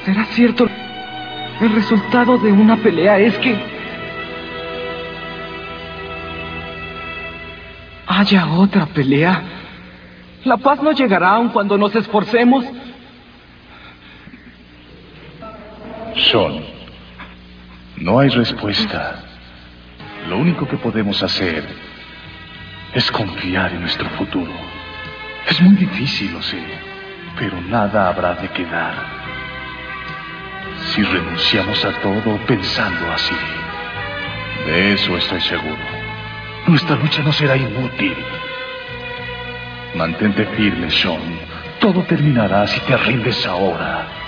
¿Será cierto? El resultado de una pelea es que haya otra pelea. La paz no llegará aun cuando nos esforcemos. Sean, no hay respuesta. Lo único que podemos hacer es confiar en nuestro futuro. Es muy difícil, lo sé, pero nada habrá de quedar si renunciamos a todo pensando así. De eso estoy seguro. Nuestra lucha no será inútil. Mantente firme, Sean. Todo terminará si te rindes ahora.